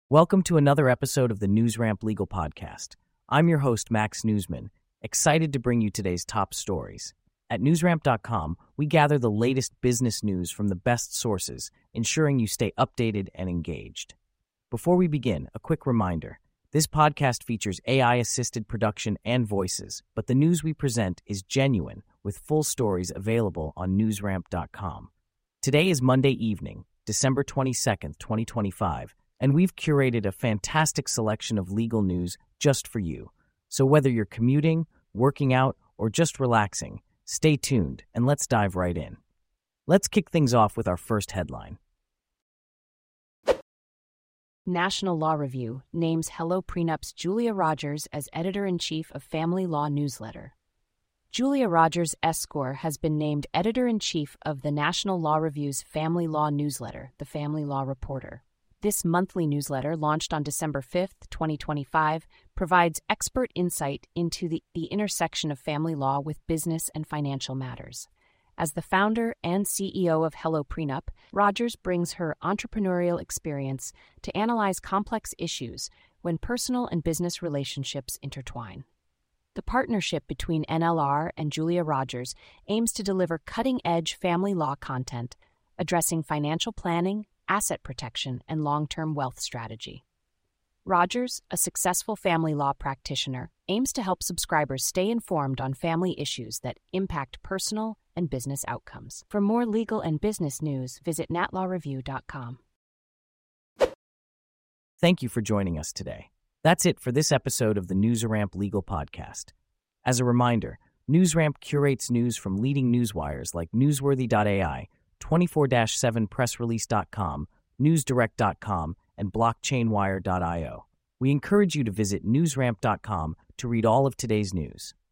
Welcome to another episode of the NewsRamp Legal Podcast. I'm your host, Max Newsman, excited to bring you today's top stories. At newsramp.com, we gather the latest business news from the best sources, ensuring you stay updated and engaged. Before we begin, a quick reminder. This podcast features AI-assisted production and voices, but the news we present is genuine, with full stories available on newsramp.com. Today is Monday evening, December 22nd, 2025, and we've curated a fantastic selection of legal news just for you. So whether you're commuting, working out, or just relaxing, stay tuned and let's dive right in. Let's kick things off with our first headline. National Law Review names Hello Prenup's Julia Rogers as editor-in-chief of Family Law Newsletter. Julia Rogers Esquire has been named editor-in-chief of the National Law Review's Family Law Newsletter, the Family Law Reporter. This monthly newsletter, launched on December 5th, 2025, provides expert insight into the intersection of family law with business and financial matters. As the founder and CEO of Hello Prenup, Rogers brings her entrepreneurial experience to analyze complex issues when personal and business relationships intertwine. The partnership between NLR and Julia Rogers aims to deliver cutting-edge family law content addressing financial planning, asset protection, and long-term wealth strategy. Rogers, a successful family law practitioner, aims to help subscribers stay informed on family issues that impact personal and business outcomes. For more legal and business news, visit natlawreview.com. Thank you for joining us today. That's it for this episode of the NewsRamp Legal Podcast. As a reminder, NewsRamp curates news from leading newswires like Newsworthy.ai, 24/7pressrelease.com, newsdirect.com, and blockchainwire.io. We encourage you to visit newsramp.com to read all of today's news.